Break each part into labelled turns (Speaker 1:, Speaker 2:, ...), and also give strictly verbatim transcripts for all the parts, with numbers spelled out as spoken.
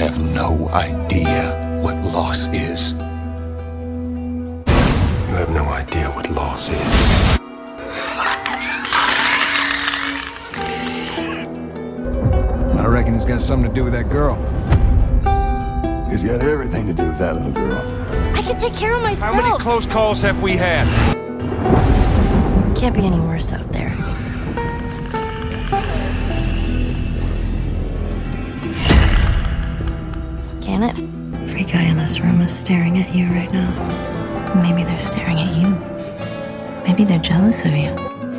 Speaker 1: have no idea what loss is.
Speaker 2: You have no idea what loss is.
Speaker 3: I reckon it's got something to do with that girl.
Speaker 4: It's got everything to do with that little girl.
Speaker 5: I can take care of myself.
Speaker 6: How many close calls have we had?
Speaker 5: Can't be any worse out there. Can it? Every guy in this room is staring at you right now. Maybe they're staring at you. Maybe they're jealous of you.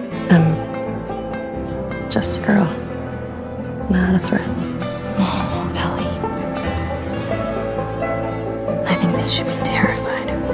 Speaker 5: I'm just a girl, not a threat. Oh, Ellie. I think they should be terrified.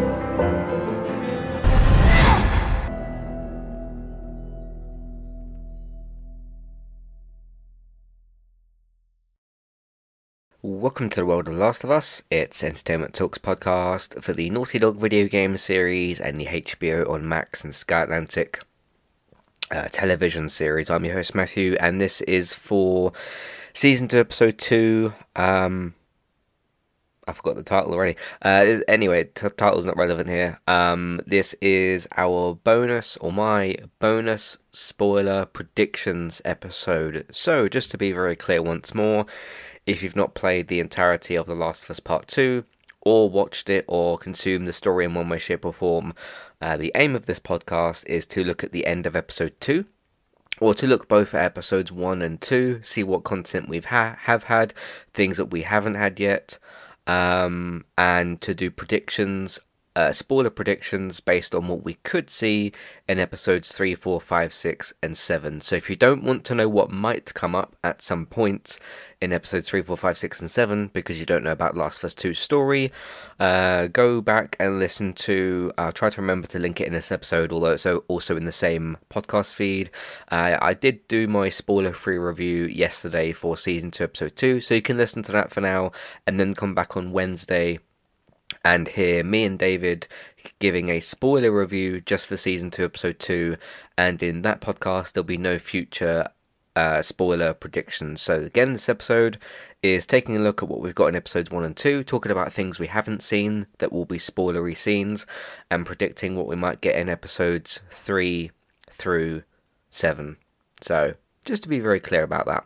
Speaker 7: Welcome to the world of The Last of Us. It's Entertainment Talks podcast for the Naughty Dog video game series and the H B O on Max and Sky Atlantic uh, television series. I'm your host Matthew, and this is for season two, episode two. Um, I forgot the title already. Uh, anyway, t- title's not relevant here. Um, this is our bonus, or my bonus spoiler predictions episode. So, just to be very clear once more, if you've not played the entirety of The Last of Us Part two, or watched it, or consumed the story in one way, shape or form, uh, the aim of this podcast is to look at the end of episode two, or to look both at episodes one and two, see what content we've ha- have had, things that we haven't had yet, um, and to do predictions, uh, spoiler predictions based on what we could see in episodes three, four, five, six, and seven. So if you don't want to know what might come up at some point in episodes three, four, five, six, and seven, because you don't know about Last of Us two's story, uh, go back and listen to, I'll try to remember to link it in this episode, although it's also in the same podcast feed. Uh, I did do my spoiler-free review yesterday for Season two, Episode two, so you can listen to that for now, and then come back on Wednesday and hear me and David giving a spoiler review just for Season two, Episode two, and in that podcast there'll be no future uh, spoiler predictions. So again, this episode is taking a look at what we've got in episodes one and two, talking about things we haven't seen that will be spoilery scenes, and predicting what we might get in episodes three through seven. So, just to be very clear about that.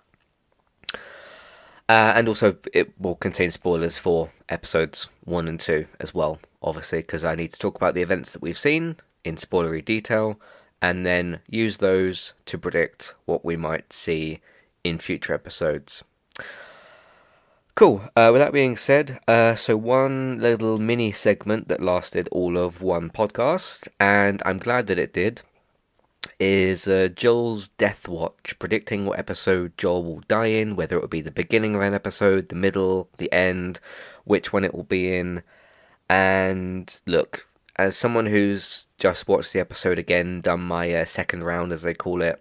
Speaker 7: Uh, and also, it will contain spoilers for episodes one and two as well, obviously, because I need to talk about the events that we've seen in spoilery detail, and then use those to predict what we might see in future episodes. Cool. Uh, with that being said, uh, so one little mini segment that lasted all of one podcast, and I'm glad that it did, is uh, Joel's Death Watch, predicting what episode Joel will die in, whether it will be the beginning of an episode, the middle, the end, which one it will be in. And look, as someone who's just watched the episode again, done my uh, second round as they call it,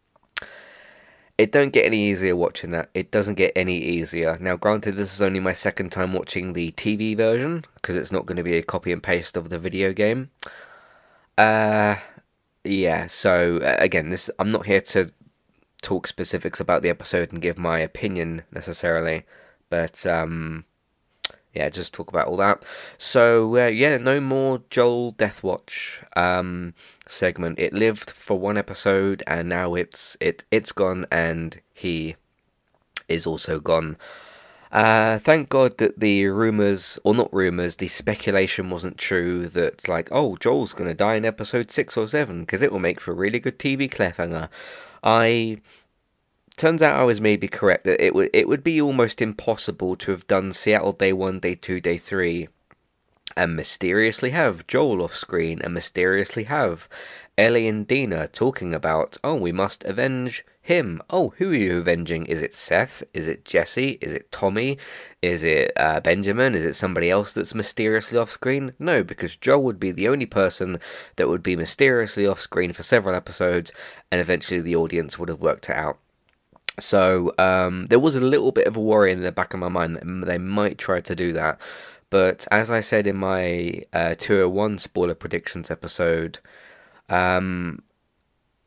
Speaker 7: it don't get any easier watching that. It doesn't get any easier. Now granted, this is only my second time watching the T V version, because it's not going to be a copy and paste of the video game. Uh... Yeah, so uh, again, this I'm not here to talk specifics about the episode and give my opinion necessarily, but um, yeah, just talk about all that. So uh, yeah, no more Joel Deathwatch um, segment. It lived for one episode, and now it's it it's gone, and he is also gone. Uh, thank God that the rumours, or not rumours, the speculation wasn't true that, like, oh, Joel's going to die in episode six or seven, because it will make for a really good T V cliffhanger. I... Turns out I was maybe correct, that it would, it would be almost impossible to have done Seattle Day one, Day two, Day three, and mysteriously have Joel off screen, and mysteriously have Ellie and Dina talking about, oh, we must avenge him. Oh, who are you avenging? Is it Seth? Is it Jesse? Is it Tommy? Is it uh, Benjamin? Is it somebody else that's mysteriously off screen? No, because Joel would be the only person that would be mysteriously off screen for several episodes, and eventually the audience would have worked it out. So um, there was a little bit of a worry in the back of my mind that they might try to do that. But as I said in my uh, two oh one spoiler predictions episode, um,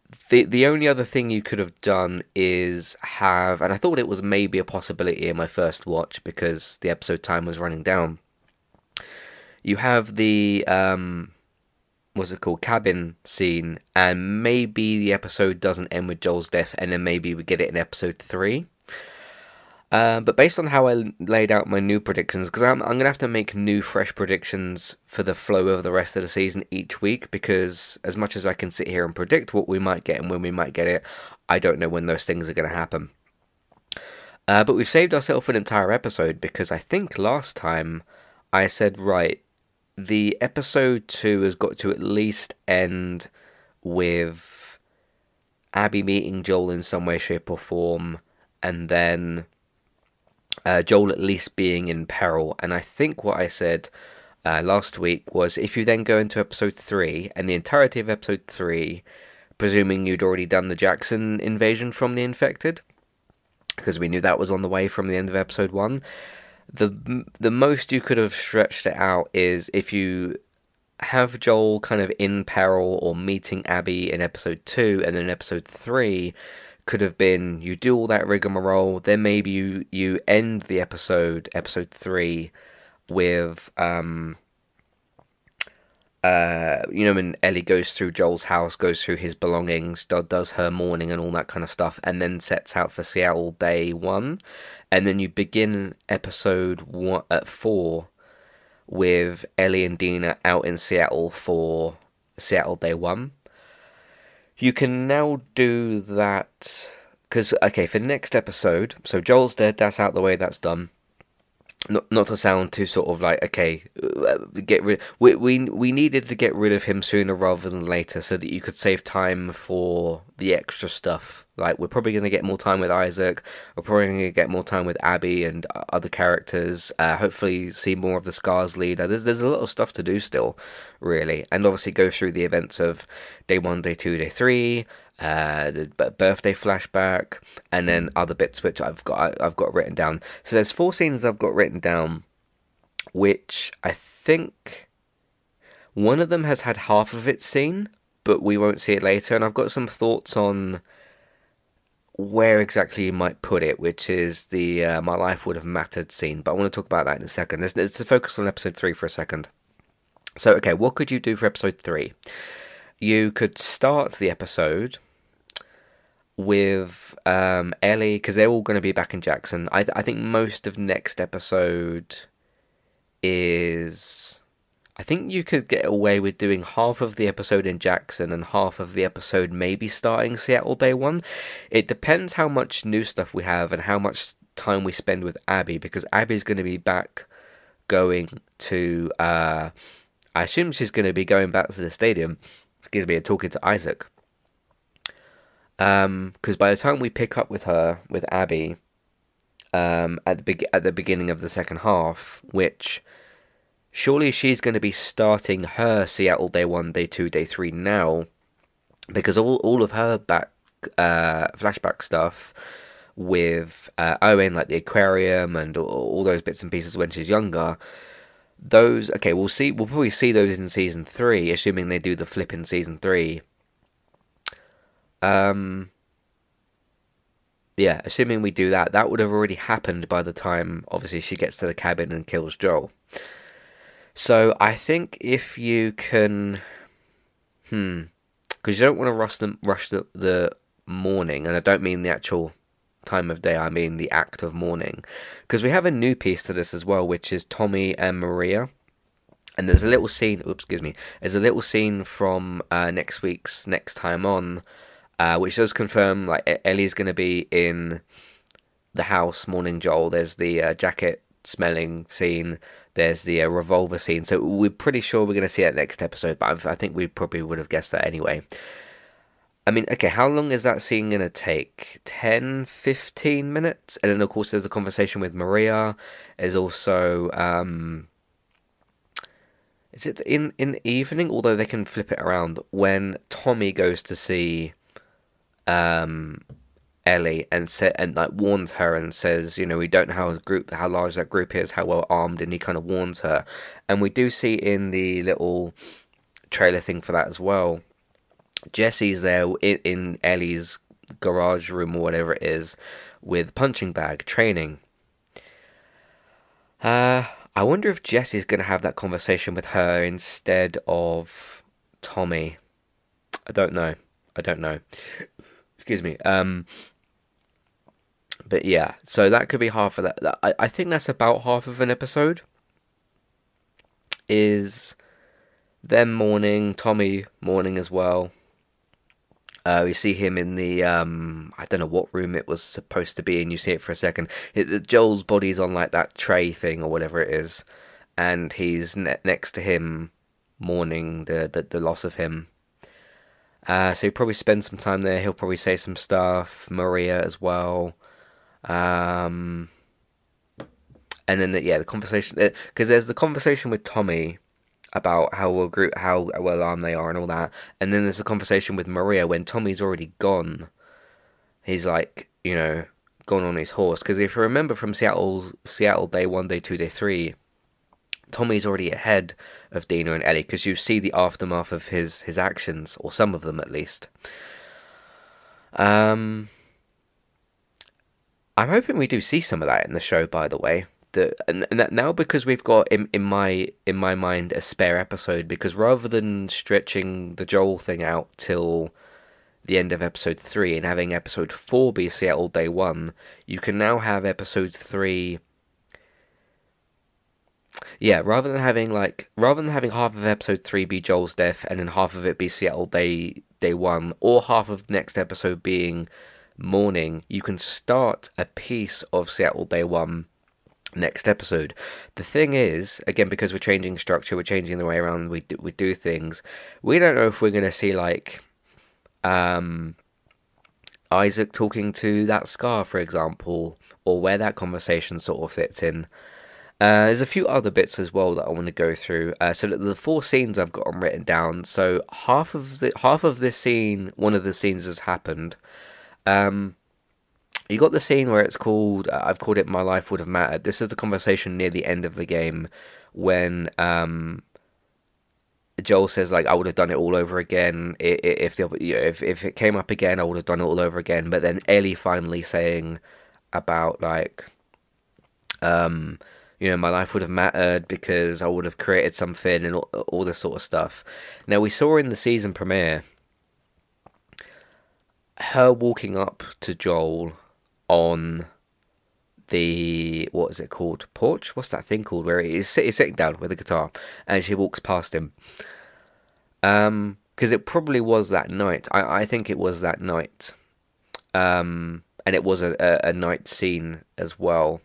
Speaker 7: the the only other thing you could have done is have, and I thought it was maybe a possibility in my first watch because the episode time was running down. You have the um, what's it called, cabin scene, and maybe the episode doesn't end with Joel's death, and then maybe we get it in episode three. Uh, but based on how I laid out my new predictions, because I'm, I'm going to have to make new, fresh predictions for the flow of the rest of the season each week, because as much as I can sit here and predict what we might get and when we might get it, I don't know when those things are going to happen. Uh, but we've saved ourselves an entire episode, because I think last time I said, right, the episode two has got to at least end with Abby meeting Joel in some way, shape or form, and then Uh, Joel at least being in peril. And I think what I said uh, last week was, if you then go into episode three, and the entirety of episode three, presuming you'd already done the Jackson invasion from the infected, because we knew that was on the way from the end of episode one, the the most you could have stretched it out is if you have Joel kind of in peril or meeting Abby in episode two, and then episode three could have been you do all that rigmarole, then maybe you you end the episode episode three with um uh you know when Ellie goes through Joel's house, goes through his belongings, do, does her mourning and all that kind of stuff, and then sets out for Seattle day one, and then you begin episode one at four with Ellie and Dina out in Seattle for Seattle day one. You can now do that, because, okay, for the next episode, so Joel's dead, that's out the way, that's done. Not not to sound too sort of like, okay, get rid, we, we, we needed to get rid of him sooner rather than later so that you could save time for the extra stuff. Like, we're probably going to get more time with Isaac, we're probably going to get more time with Abby and other characters, uh, hopefully see more of the Scars leader. There's, there's a lot of stuff to do still, really, and obviously go through the events of day one, day two, day three, uh, the birthday flashback, and then other bits which I've got I've got written down. So there's four scenes I've got written down, which I think one of them has had half of it seen, but we won't see it later, and I've got some thoughts on where exactly you might put it, which is the uh, My Life Would Have Mattered scene, but I want to talk about that in a second. Let's, let's focus on episode three for a second. So, okay, what could you do for episode three? You could start the episode with um, Ellie, because they're all going to be back in Jackson. I, th- I think most of next episode is... I think you could get away with doing half of the episode in Jackson and half of the episode maybe starting Seattle day one. It depends how much new stuff we have and how much time we spend with Abby, because Abby's going to be back going to... Uh, I assume she's going to be going back to the stadium, excuse me, and talking to Isaac. Um, because by the time we pick up with her, with Abby, um, at the be- at the beginning of the second half, which surely she's going to be starting her Seattle day one, day two, day three now, because all all of her back uh, flashback stuff with uh, Owen, like the aquarium and all, all those bits and pieces when she's younger. Those, okay, we'll see. We'll probably see those in season three, assuming they do the flip in season three. Um, yeah, assuming we do that, that would have already happened by the time, obviously, she gets to the cabin and kills Joel. So I think if you can, hmm, because you don't want to rush the rush the, the morning, and I don't mean the actual time of day, I mean the act of mourning, because we have a new piece to this as well, which is Tommy and Maria, and there's a little scene, oops, excuse me, there's a little scene from uh, next week's Next Time On, uh, which does confirm, like, Ellie's going to be in the house mourning Joel. There's the uh, jacket smelling scene, there's the uh, revolver scene, so we're pretty sure we're going to see that next episode, but I've, I think we probably would have guessed that anyway. I mean, okay, how long is that scene going to take? ten, fifteen minutes? And then, of course, there's a conversation with Maria. There's also, um... is it in, in the evening? Although they can flip it around. When Tommy goes to see um, Ellie and sa- and like warns her and says, you know, we don't know how group, how large that group is, how well armed, and he kind of warns her. And we do see in the little trailer thing for that as well, Jesse's there in, in Ellie's garage room or whatever it is with punching bag training. Uh, I wonder if Jesse's going to have that conversation with her instead of Tommy. I don't know. I don't know. Excuse me. Um, but yeah, so that could be half of that. I, I think that's about half of an episode. Is them mourning, Tommy mourning as well. Uh, we see him in the, um, I don't know what room it was supposed to be in, you see it for a second. It, Joel's body's on like that tray thing or whatever it is, and he's ne- next to him mourning the, the, the loss of him. Uh, so he'll probably spend some time there, he'll probably say some stuff, Maria as well. Um, and then, the, yeah, the conversation, because there's the conversation with Tommy about how well group, how well armed they are and all that, and then there's a conversation with Maria when Tommy's already gone. He's like, you know, gone on his horse. Because if you remember from Seattle, Seattle day one, day two, day three, Tommy's already ahead of Dina and Ellie because you see the aftermath of his his actions, or some of them at least. Um, I'm hoping we do see some of that in the show, by the way. The, and, and that now because we've got in, in my in my mind a spare episode, because rather than stretching the Joel thing out till the end of episode three and having episode four be Seattle day one, you can now have episode three. Yeah, rather than having like rather than having half of episode three be Joel's death and then half of it be Seattle day day one, or half of the next episode being mourning, you can start a piece of Seattle day one next episode. The thing is, again, because we're changing structure, we're changing the way around we do, we do things, we don't know if we're going to see like um Isaac talking to that Scar, for example, or where that conversation sort of fits in. Uh, there's a few other bits as well that I want to go through. Uh, so the four scenes I've got them written down. So half of the half of this scene, one of the scenes has happened. Um, You got the scene where it's called, uh, I've called it My Life Would Have Mattered. This is the conversation near the end of the game when um, Joel says, like, I would have done it all over again. If, the, you know, if if it came up again, I would have done it all over again. But then Ellie finally saying about, like, um, you know, my life would have mattered because I would have created something and all, all this sort of stuff. Now, we saw in the season premiere her walking up to Joel on the, what is it called, porch? What's that thing called where he's, he's sitting down with a guitar and she walks past him? Um, because it probably was that night. I, I think it was that night. Um, and it was a, a, a night scene as well.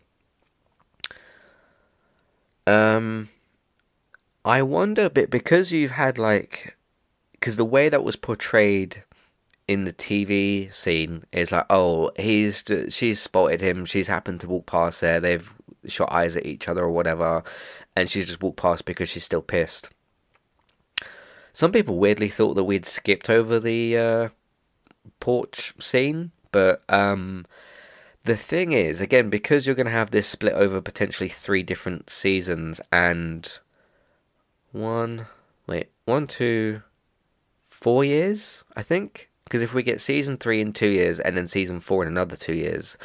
Speaker 7: Um, I wonder a bit, because you've had like, because the way that was portrayed in the T V scene is like, oh, he's she's spotted him, she's happened to walk past there, they've shot eyes at each other or whatever, and she's just walked past because she's still pissed. Some people weirdly thought that we'd skipped over the uh, porch scene, but um, the thing is, again, because you're going to have this split over potentially three different seasons and one, wait, one, two, four years, I think. Because if we get season three in two years and then season four in another two years,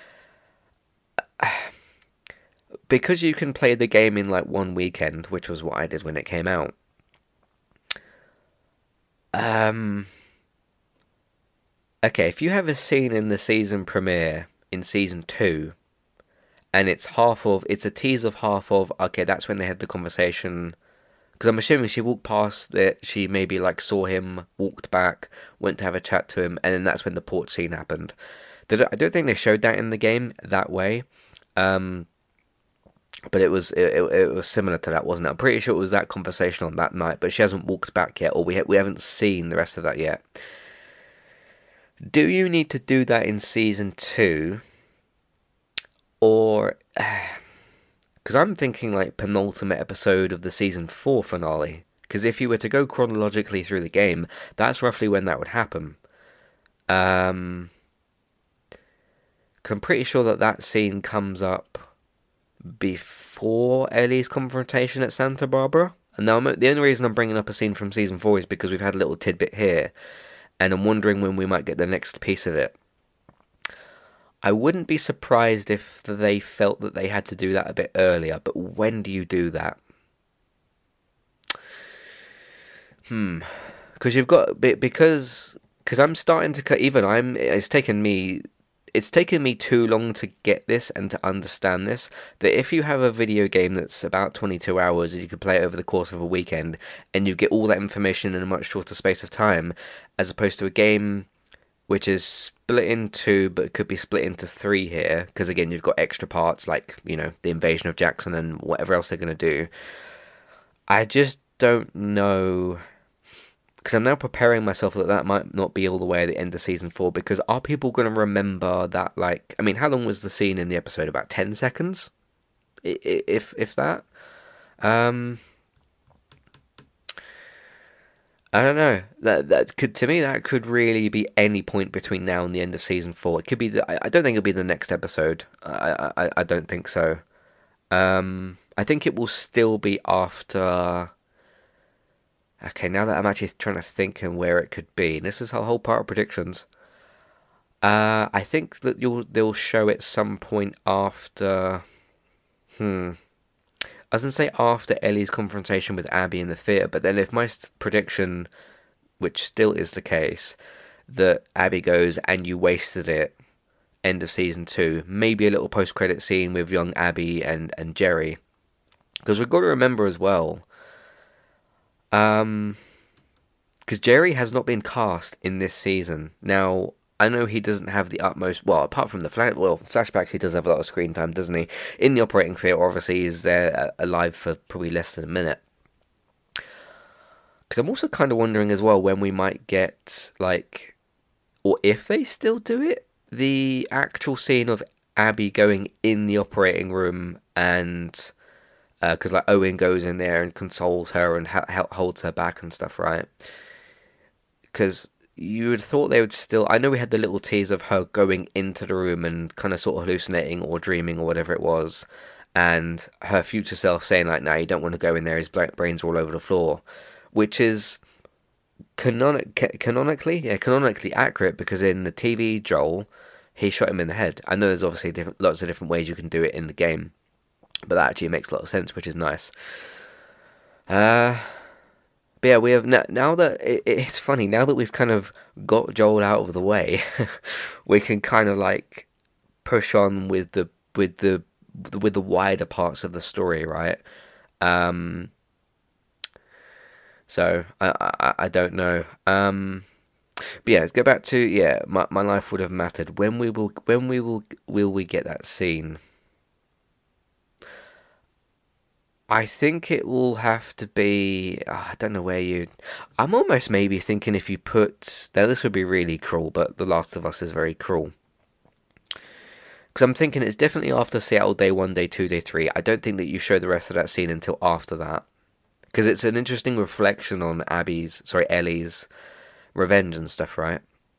Speaker 7: because you can play the game in like one weekend, which was what I did when it came out. Um. Okay, if you have a scene in the season premiere in season two, and it's half of, it's a tease of half of, okay, that's when they had the conversation. Because I'm assuming she walked past it, she maybe like saw him, walked back, went to have a chat to him, and then that's when the porch scene happened. I don't think they showed that in the game that way, um, but it was it, it was similar to that, wasn't it? I'm pretty sure it was that conversation on that night, but she hasn't walked back yet, or we ha- we haven't seen the rest of that yet. Do you need to do that in season two, or? Because I'm thinking like penultimate episode of the season four finale. Because if you were to go chronologically through the game, that's roughly when that would happen. Um, because I'm pretty sure that that scene comes up before Ellie's confrontation at Santa Barbara. And now, the only reason I'm bringing up a scene from season four is because we've had a little tidbit here, and I'm wondering when we might get the next piece of it. I wouldn't be surprised if they felt that they had to do that a bit earlier, but when do you do that? Hmm. Because you've got, because, because I'm starting to cut, even I'm, it's taken me, it's taken me too long to get this and to understand this, that if you have a video game that's about twenty-two hours and you can play it over the course of a weekend, and you get all that information in a much shorter space of time, as opposed to a game which is split into two, but could be split into three here, because again, you've got extra parts, like, you know, the invasion of Jackson and whatever else they're going to do. I just don't know, because I'm now preparing myself that that might not be all the way at the end of season four, because are people going to remember that, like, I mean, how long was the scene in the episode? About ten seconds? If, if that? Um... I don't know. That that could, to me, that could really be any point between now and the end of season four. It could be. The, I, I don't think it'll be the next episode. I, I I don't think so. Um, I think it will still be after. Okay, now that I'm actually trying to think and where it could be, and this is a whole part of predictions. Uh, I think that you'll they'll show it some point after. Hmm. I was going to say after Ellie's confrontation with Abby in the theatre, but then if my prediction, which still is the case, that Abby goes and you wasted it, end of season two, maybe a little post-credit scene with young Abby and, and Jerry. Because we've got to remember as well, um, because Jerry has not been cast in this season. Now, I know he doesn't have the utmost, well, apart from the flash, well, flashbacks, he does have a lot of screen time, doesn't he? In the operating theatre, obviously, he's there alive for probably less than a minute. Because I'm also kind of wondering as well when we might get, like, or if they still do it, the actual scene of Abby going in the operating room and, because, uh, like, Owen goes in there and consoles her and ha- holds her back and stuff, right? Because you would have thought they would still... I know we had the little tease of her going into the room and kind of sort of hallucinating or dreaming or whatever it was, and her future self saying, like, no, you don't want to go in there, his brains are all over the floor, which is canonic- canonically, yeah, canonically accurate, because in the T V Joel, he shot him in the head. I know there's obviously different, lots of different ways you can do it in the game, but that actually makes a lot of sense, which is nice. Uh... But yeah, we have now, now that it, it's funny, now that we've kind of got Joel out of the way, we can kind of like push on with the with the with the wider parts of the story, right? Um, so I, I I don't know. Um, but yeah, let's go back to yeah, my my life would have mattered. When we will when we will will we get that scene? I think it will have to be... Oh, I don't know where you... I'm almost maybe thinking if you put... Now, this would be really cruel, but The Last of Us is very cruel. Because I'm thinking it's definitely after Seattle Day one, Day two, Day three. I don't think that you show the rest of that scene until after that. Because it's an interesting reflection on Abby's... Sorry, Ellie's revenge and stuff, right?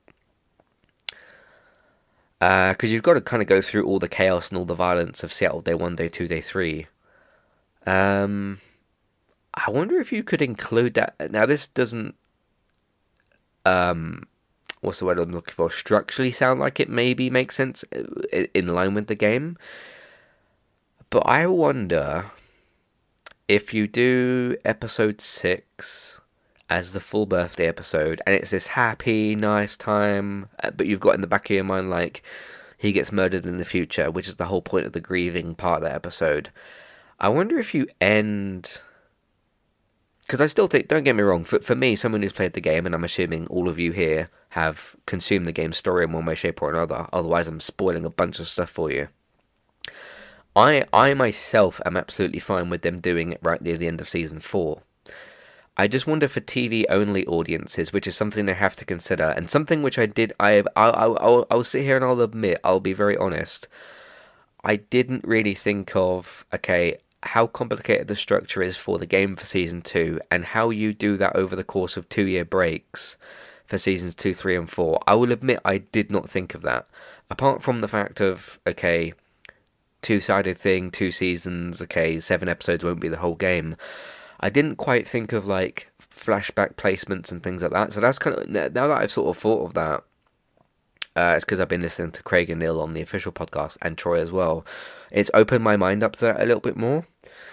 Speaker 7: Because uh, you've got to kind of go through all the chaos and all the violence of Seattle Day one, Day two, Day three. Um, I wonder if you could include that. Now, this doesn't, um, what's the word I'm looking for? Structurally sound like it maybe makes sense in line with the game. But I wonder if you do episode six as the full birthday episode, and it's this happy, nice time, but you've got in the back of your mind, like, he gets murdered in the future, which is the whole point of the grieving part of that episode. I wonder if you end... Because I still think, don't get me wrong, for, for me, someone who's played the game, and I'm assuming all of you here have consumed the game's story in one way, shape, or another, otherwise I'm spoiling a bunch of stuff for you. I, I myself am absolutely fine with them doing it right near the end of Season four. I just wonder for T V-only audiences, which is something they have to consider, and something which I did... I, I, I'll, I'll, I'll sit here and I'll admit, I'll be very honest, I didn't really think of, okay, how complicated the structure is for the game for Season two, and how you do that over the course of two-year breaks for Seasons two, three, and four. I will admit I did not think of that. Apart from the fact of, okay, two-sided thing, two seasons, okay, seven episodes won't be the whole game. I didn't quite think of like flashback placements and things like that. So that's kind of, now that I've sort of thought of that, uh, it's because I've been listening to Craig and Neil on the official podcast and Troy as well. It's opened my mind up to that a little bit more.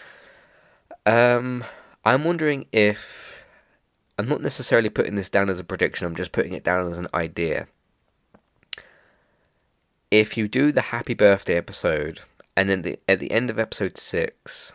Speaker 7: Um, I'm wondering if, I'm not necessarily putting this down as a prediction, I'm just putting it down as an idea. If you do the happy birthday episode, and then the, at the end of episode six,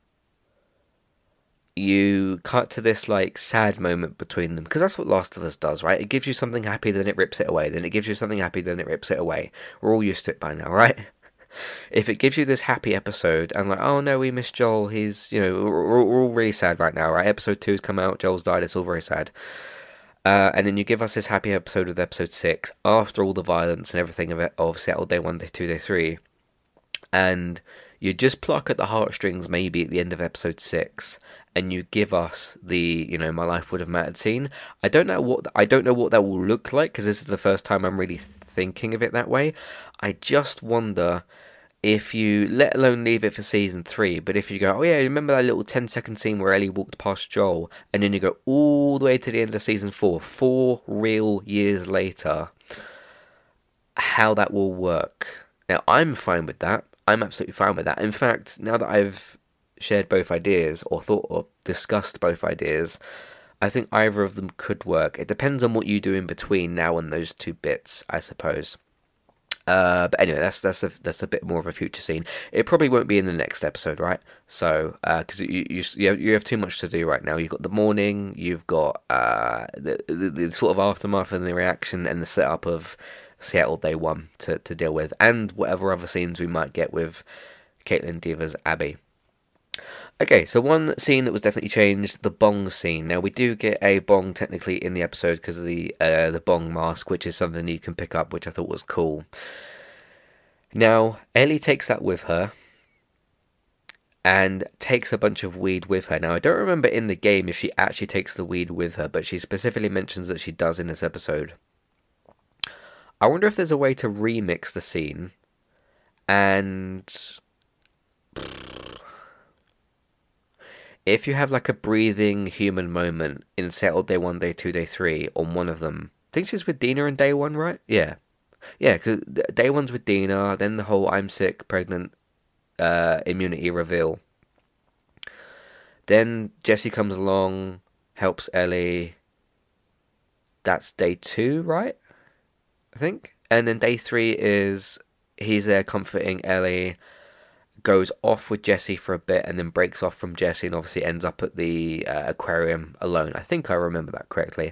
Speaker 7: you cut to this like sad moment between them, because that's what Last of Us does, right? It gives you something happy, then it rips it away, then it gives you something happy, then it rips it away. We're all used to it by now, right? If it gives you this happy episode, and like, oh no, we miss Joel, he's, you know, we're, we're all really sad right now, right? Episode two's come out, Joel's died, it's all very sad. Uh, and then you give us this happy episode with episode six, after all the violence and everything of it, of Seattle Day one, Day two, Day three, and you just pluck at the heartstrings maybe at the end of episode six, and you give us the, you know, my life would have mattered scene. I don't know what I don't know what that will look like, because this is the first time I'm really thinking of it that way. I just wonder if you, let alone leave it for season three, but if you go, oh yeah, remember that little ten second scene where Ellie walked past Joel, and then you go all the way to the end of season four, four real years later, how that will work. Now, I'm fine with that. I'm absolutely fine with that. In fact, now that I've shared both ideas, or thought or discussed both ideas, I think either of them could work. It depends on what you do in between now and those two bits, I suppose. Uh, but anyway, that's that's a that's a bit more of a future scene. It probably won't be in the next episode, right? So, because uh, you you you have, you have too much to do right now. You've got the morning, you've got uh the, the the sort of aftermath and the reaction and the setup of Seattle Day One to to deal with, and whatever other scenes we might get with Caitlin Dever's Abby. Okay, so one scene that was definitely changed, the bong scene. Now, we do get a bong technically in the episode because of the uh, the bong mask, which is something you can pick up, which I thought was cool. Now, Ellie takes that with her and takes a bunch of weed with her. Now, I don't remember in the game if she actually takes the weed with her, but she specifically mentions that she does in this episode. I wonder if there's a way to remix the scene and if you have like a breathing human moment in Seattle Day one, Day two, Day three on one of them. I think she's with Dina in Day one, right? Yeah. Yeah, because Day one's with Dina, then the whole I'm sick, pregnant uh, immunity reveal. Then Jesse comes along, helps Ellie. That's Day two, right? I think. And then Day three is he's there comforting Ellie, goes off with Jesse for a bit and then breaks off from Jesse and obviously ends up at the uh, aquarium alone. I think I remember that correctly.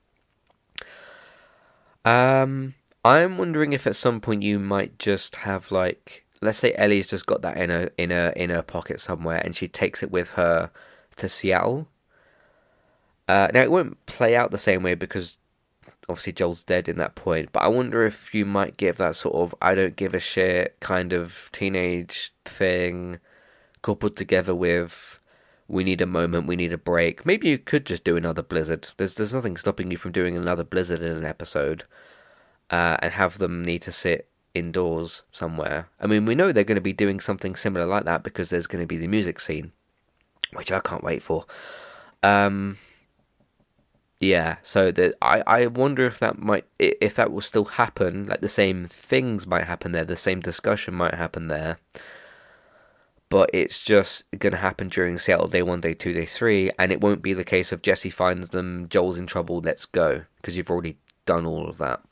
Speaker 7: Um, I'm wondering if at some point you might just have like, let's say Ellie's just got that in her in her in her pocket somewhere and she takes it with her to Seattle. Uh, now it won't play out the same way because obviously Joel's dead in that point, but I wonder if you might give that sort of I don't give a shit kind of teenage thing coupled together with we need a moment, we need a break. Maybe you could just do another Blizzard. There's there's nothing stopping you from doing another Blizzard in an episode, uh, and have them need to sit indoors somewhere. I mean, we know they're going to be doing something similar like that because there's going to be the music scene, which I can't wait for. Um... Yeah, so the, I, I wonder if that might if that will still happen, like the same things might happen there, the same discussion might happen there, but it's just going to happen during Seattle Day one, Day two, Day three, and it won't be the case of Jesse finds them, Joel's in trouble, let's go, because you've already done all of that.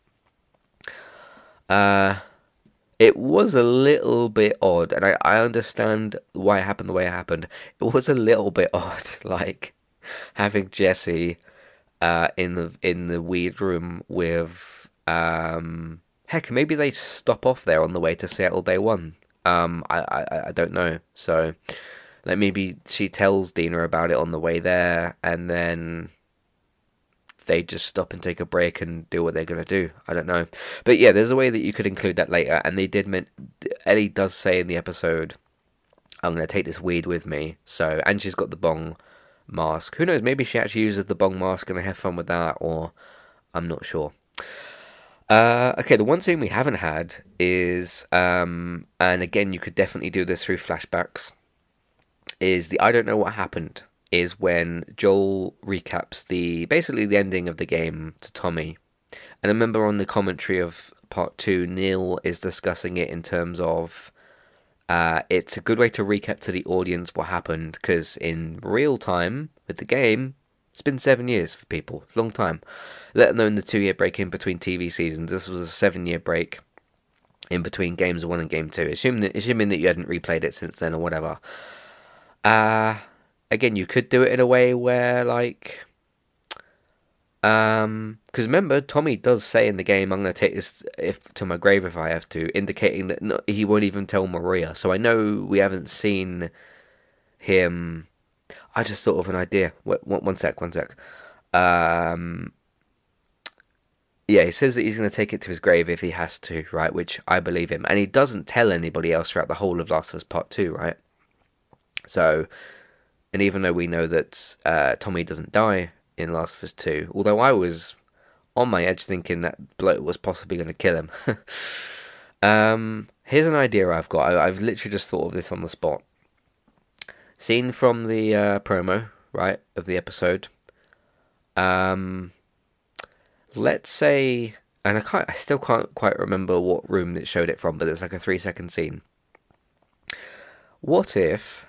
Speaker 7: Uh, it was a little bit odd, and I, I understand why it happened the way it happened. It was a little bit odd, like having Jesse Uh, in the in the weed room with um heck maybe they stop off there on the way to Seattle Day One. Um, I, I I don't know. So like maybe she tells Dina about it on the way there, and then they just stop and take a break and do what they're gonna do. I don't know, but yeah, there's a way that you could include that later. And they did meant Ellie does say in the episode, "I'm gonna take this weed with me." So and she's got the bong mask. Who knows? Maybe she actually uses the bong mask and I have fun with that, or I'm not sure. Uh, okay, the one scene we haven't had is, um, and again, you could definitely do this through flashbacks, is the I don't know what happened is when Joel recaps the basically the ending of the game to Tommy. And I remember on the commentary of part two, Neil is discussing it in terms of uh, it's a good way to recap to the audience what happened, because in real time with the game, it's been seven years for people. It's a long time. Let alone the two-year break in between T V seasons. This was a seven-year break in between games one and game two, assuming that, assuming that you hadn't replayed it since then or whatever. Uh, again, you could do it in a way where, like... Um, because remember, Tommy does say in the game, "I'm going to take this if to my grave if I have to," indicating that no, he won't even tell Maria. So I know we haven't seen him. I just thought of an idea. Wait, one, one sec, one sec. Um, yeah, he says that he's going to take it to his grave if he has to, right? Which I believe him, and he doesn't tell anybody else throughout the whole of Last of Us Part Two, right? So, and even though we know that uh, Tommy doesn't die in Last of Us two, although I was on my edge thinking that bloke was possibly going to kill him. um, here's an idea I've got. I, I've literally just thought of this on the spot. Scene from the uh, promo, right, of the episode. Um, let's say, and I can't, I still can't quite remember what room it showed it from, but it's like a three second scene. What if,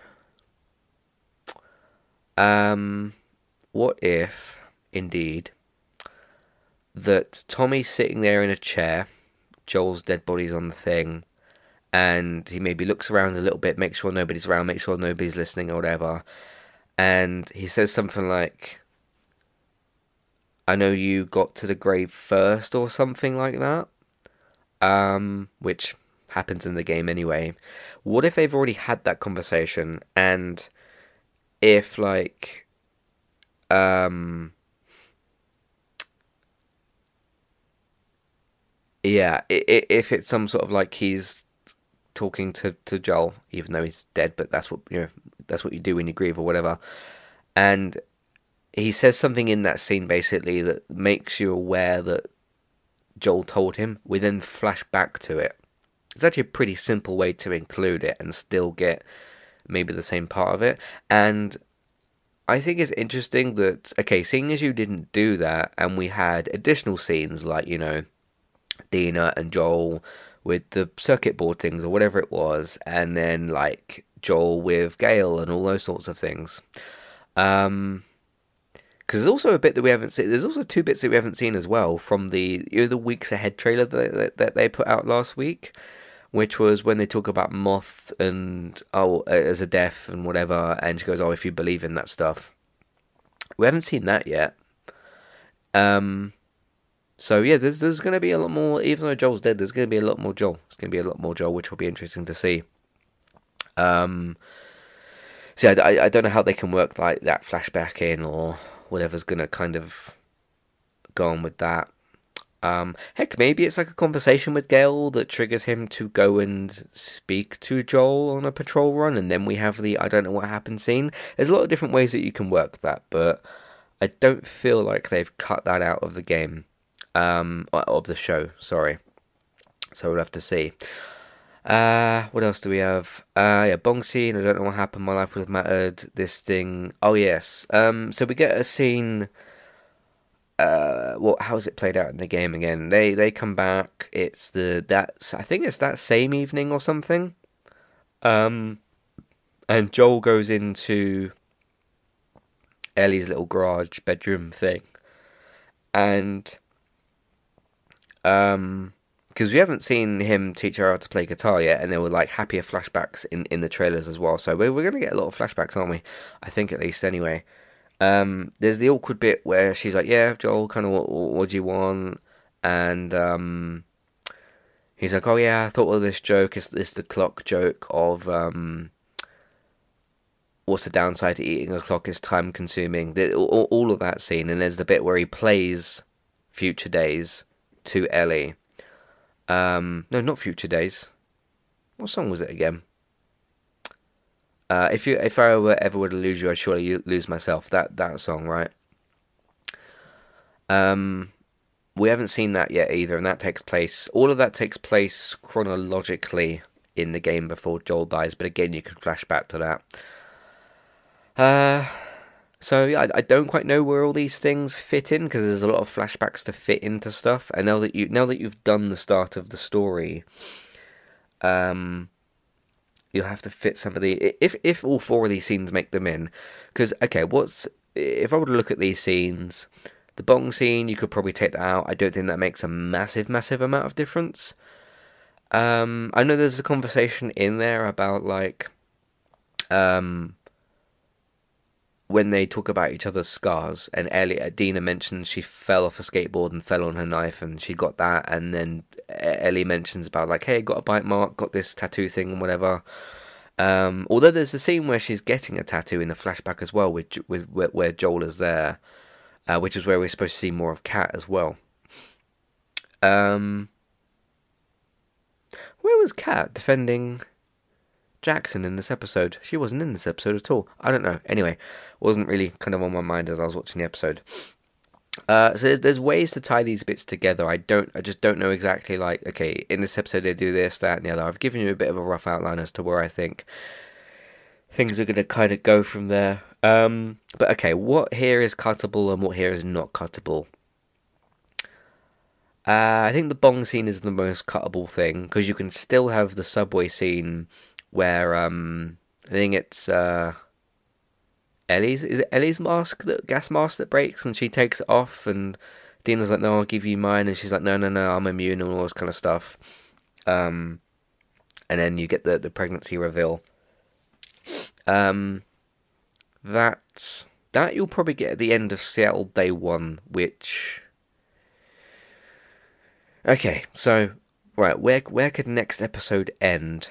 Speaker 7: um, what if, indeed, that Tommy's sitting there in a chair, Joel's dead body's on the thing, and he maybe looks around a little bit, makes sure nobody's around, makes sure nobody's listening or whatever, and he says something like, "I know you got to the grave first," or something like that, um, which happens in the game anyway. What if they've already had that conversation, and if, like, um... yeah, if it's some sort of like he's talking to, to Joel, even though he's dead, but that's what, you know, that's what you do when you grieve or whatever. And he says something in that scene basically that makes you aware that Joel told him. We then flash back to it. It's actually a pretty simple way to include it and still get maybe the same part of it. And I think it's interesting that, okay, seeing as you didn't do that, and we had additional scenes like, you know, Dina and Joel with the circuit board things or whatever it was, and then like Joel with Gale and all those sorts of things. Um, because there's also a bit that we haven't seen. There's also two bits that we haven't seen as well from the, you know, the weeks ahead trailer that, that that they put out last week, which was when they talk about Moth and oh as a death and whatever, and she goes, "Oh, if you believe in that stuff." We haven't seen that yet. Um. So yeah, there's there's going to be a lot more, even though Joel's dead, there's going to be a lot more Joel. It's going to be a lot more Joel, which will be interesting to see. Um, so yeah, I, I don't know how they can work like that flashback in, or whatever's going to kind of go on with that. Um, heck, maybe it's like a conversation with Gale that triggers him to go and speak to Joel on a patrol run, and then we have the I don't know what happened scene. There's a lot of different ways that you can work that, but I don't feel like they've cut that out of the game. Um, of the show, sorry. So we'll have to see. Uh, what else do we have? Uh, yeah, Bong scene. I don't know what happened. My life would have mattered. This thing. Oh yes. Um, so we get a scene. Uh, what? How is it played out in the game again? They they come back. It's the that's. I think it's that same evening or something. Um, and Joel goes into Ellie's little garage bedroom thing, and Um, because we haven't seen him teach her how to play guitar yet, and there were like happier flashbacks in, in the trailers as well. So we're we're gonna get a lot of flashbacks, aren't we? I think at least anyway. Um, there's the awkward bit where she's like, "Yeah, Joel, kind of what what do you want?" And um, he's like, "Oh yeah, I thought of this joke. It's it's the clock joke of um, what's the downside to eating a clock is time consuming." The, all, all of that scene, and there's the bit where he plays Future Days to Ellie. Um, no, not Future Days. What song was it again? Uh, if you, if I were, ever were to lose you, I'd surely lose myself. That that song, right? Um, we haven't seen that yet either, and that takes place. All of that takes place chronologically in the game before Joel dies. But again, you can flash back to that. Uh, So yeah, I, I don't quite know where all these things fit in because there's a lot of flashbacks to fit into stuff. And now that you now that you've done the start of the story, um, you'll have to fit some of the if if all four of these scenes make them in. Because okay, what's if I were to look at these scenes, the bong scene you could probably take that out. I don't think that makes a massive massive amount of difference. Um, I know there's a conversation in there about like, um. when they talk about each other's scars, and Ellie, Dina mentions she fell off a skateboard and fell on her knife, and she got that, and then Ellie mentions about like, hey, got a bite mark, got this tattoo thing, and whatever. Um, although there's a scene where she's getting a tattoo in the flashback as well, with with where Joel is there, uh, which is where we're supposed to see more of Kat as well. Um, where was Kat defending Jackson in this episode? She wasn't in this episode at all. I don't know. Anyway, wasn't really kind of on my mind as I was watching the episode. Uh, so there's, there's ways to tie these bits together. I don't. I just don't know exactly. Like, okay, in this episode they do this, that, and the other. I've given you a bit of a rough outline as to where I think things are going to kind of go from there. Um, but okay, what here is cuttable and what here is not cuttable? Uh, I think the bong scene is the most cuttable thing because you can still have the subway scene where um I think it's uh Ellie's is it Ellie's mask, that gas mask that breaks, and she takes it off, and Dina's like, no, I'll give you mine, and she's like, no no no, I'm immune, and all this kind of stuff. Um and then you get the, the pregnancy reveal. Um that that you'll probably get at the end of Seattle Day One, which okay, so right, where where could next episode end?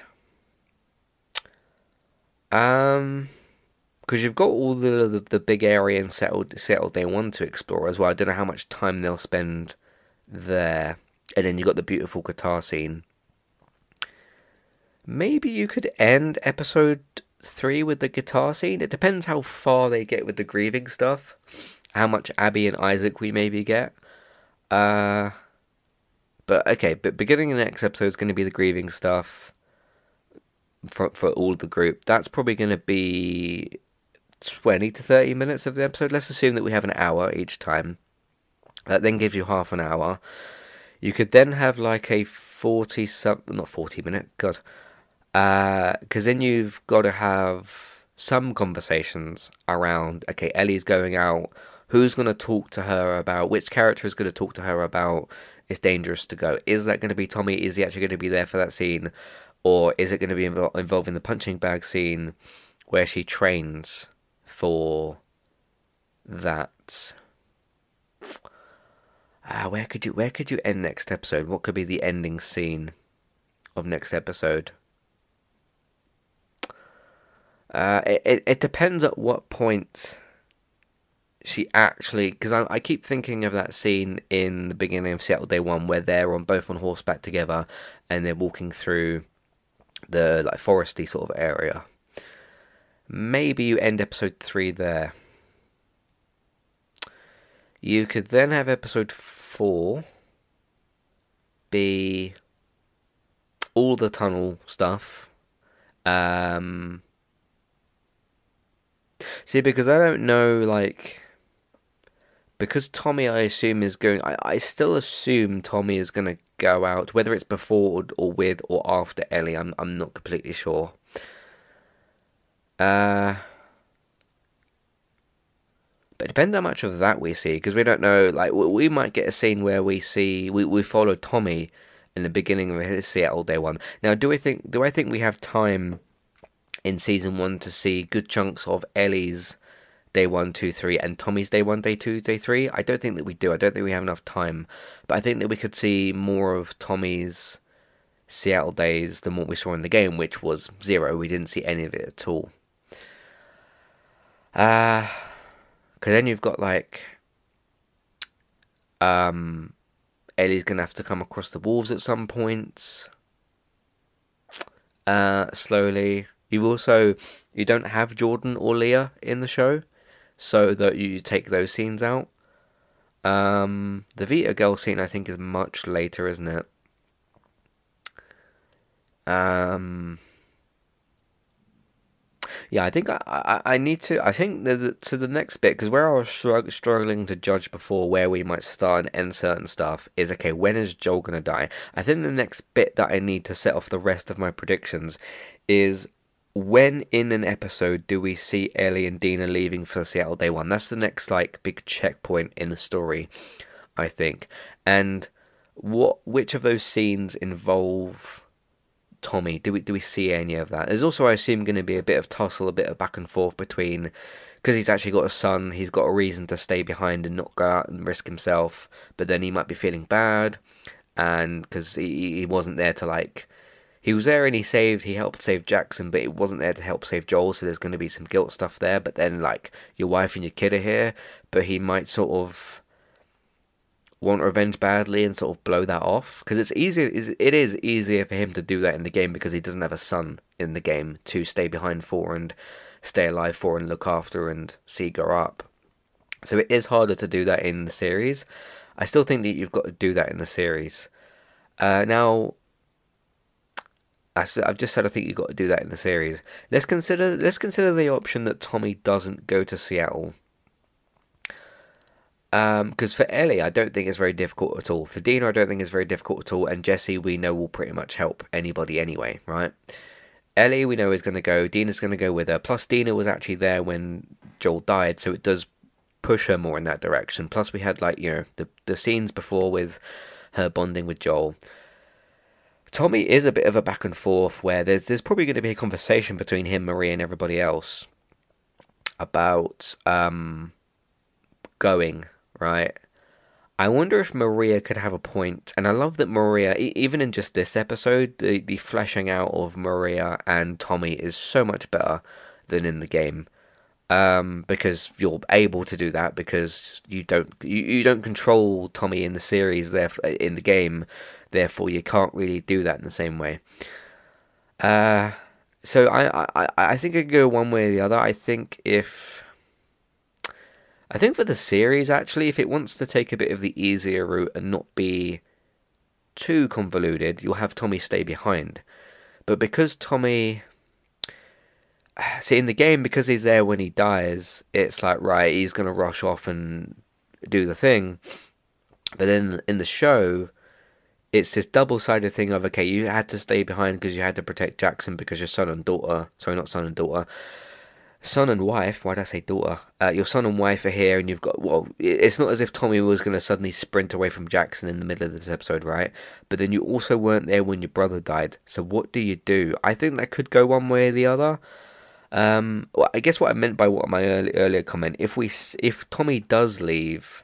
Speaker 7: Um, because you've got all the, the the big area in Settled Settled Day One to explore as well. I don't know how much time they'll spend there, and then you got the beautiful guitar scene. Maybe you could end episode three with the guitar scene. It depends how far they get with the grieving stuff, how much Abby and Isaac we maybe get. Uh, but okay, but beginning of the next episode is going to be the grieving stuff. For for all of the group, that's probably going to be twenty to thirty minutes of the episode. Let's assume that we have an hour each time. That then gives you half an hour. You could then have like a forty something, not forty minute, God, because uh, then you've got to have some conversations around. Okay, Ellie's going out. Who's going to talk to her about? Which character is going to talk to her about? It's dangerous to go. Is that going to be Tommy? Is he actually going to be there for that scene? Or is it going to be invo- involving the punching bag scene where she trains for that? Ah, where could you where could you end next episode? What could be the ending scene of next episode? Uh, it, it, it depends at what point she actually... Because I, I keep thinking of that scene in the beginning of Seattle Day One where they're on both on horseback together and they're walking through the like foresty sort of area. Maybe you end episode three there. You could then have episode four be all the tunnel stuff. Um, see, because I don't know, like, because Tommy, I assume, is going... I, I still assume Tommy is going to go out, whether it's before or, or with or after Ellie. I'm I'm not completely sure. Uh, but it depends how much of that we see, because we don't know. Like, we, we might get a scene where we see we, we follow Tommy in the beginning of his Seattle Day One. Now, do I think do I think we have time in season one to see good chunks of Ellie's Day one, two, three, and Tommy's Day one, Day two, Day three? I don't think that we do. I don't think we have enough time. But I think that we could see more of Tommy's Seattle days than what we saw in the game, which was zero. We didn't see any of it at all. Uh, because then you've got, like, um, Ellie's going to have to come across the wolves at some point. Uh, slowly. You've also, you don't have Jordan or Leah in the show, so that you take those scenes out. Um, the Vita Girl scene, I think, is much later, isn't it? Um, Yeah, I think I, I, I need to. I think the, the to the next bit, because where I was strugg- struggling to judge before where we might start and end certain stuff is, okay, when is Joel gonna die? I think the next bit that I need to set off the rest of my predictions is when in an episode do we see Ellie and Dina leaving for Seattle Day One? That's the next like big checkpoint in the story, I think. And what which of those scenes involve Tommy? Do we do we see any of that? There's also, I assume, going to be a bit of tussle, a bit of back and forth between, because he's actually got a son, he's got a reason to stay behind and not go out and risk himself, but then he might be feeling bad, and because he, he wasn't there to like, he was there and he saved, he helped save Jackson, but he wasn't there to help save Joel, so there's going to be some guilt stuff there, but then like, your wife and your kid are here, but he might sort of want revenge badly and sort of blow that off, because it's easier it is easier for him to do that in the game because he doesn't have a son in the game to stay behind for and stay alive for and look after and see grow up. So it is harder to do that in the series. I still think that you've got to do that in the series. Uh, now, I've just said I think you've got to do that in the series. Let's consider let's consider the option that Tommy doesn't go to Seattle. Because um, for Ellie, I don't think it's very difficult at all. For Dina, I don't think it's very difficult at all. And Jesse, we know, will pretty much help anybody anyway, right? Ellie, we know, is going to go. Dina's going to go with her. Plus, Dina was actually there when Joel died, so it does push her more in that direction. Plus, we had, like, you know, the, the scenes before with her bonding with Joel. Tommy is a bit of a back and forth where there's there's probably going to be a conversation between him, Maria, and everybody else about um, going... Right, I wonder if Maria could have a point, and I love that Maria, e- even in just this episode, the the fleshing out of Maria and Tommy is so much better than in the game, um, because you're able to do that because you don't you, you don't control Tommy in the series, there in the game, therefore you can't really do that in the same way. Uh, so I I I think I could go one way or the other. I think if. I think for the series, actually, if it wants to take a bit of the easier route and not be too convoluted, you'll have Tommy stay behind. But because Tommy... See, in the game, because he's there when he dies, it's like, right, he's going to rush off and do the thing. But then in the show, it's this double-sided thing of, okay, you had to stay behind because you had to protect Jackson because your son and daughter... Sorry, not son and daughter... Son and wife, why did I say daughter? Uh, your son and wife are here, and you've got, well, it's not as if Tommy was going to suddenly sprint away from Jackson in the middle of this episode, right? But then you also weren't there when your brother died, so what do you do? I think that could go one way or the other. Um, well, I guess what I meant by what my early, earlier comment, if we, if Tommy does leave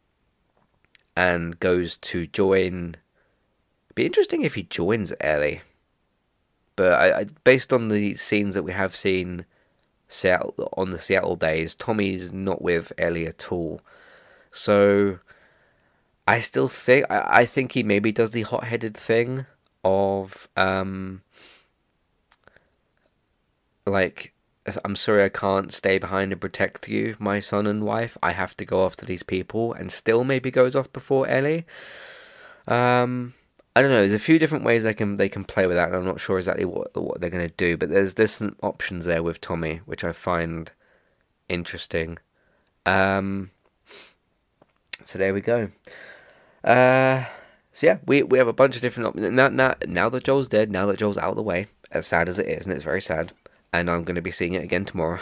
Speaker 7: and goes to join, it'd be interesting if he joins Ellie. But I, I based on the scenes that we have seen Seattle on the Seattle days, Tommy's not with Ellie at all. So I still think I, I think he maybe does the hot-headed thing of um like, I'm sorry I can't stay behind and protect you, my son and wife. I have to go after these people, and still maybe goes off before Ellie. Um I don't know. There's a few different ways they can they can play with that, and I'm not sure exactly what what they're going to do. But there's there's some options there with Tommy, which I find interesting. Um, so there we go. Uh, so yeah, we we have a bunch of different options now. Now now that Joel's dead, now that Joel's out of the way, as sad as it is, and it's very sad, and I'm going to be seeing it again tomorrow.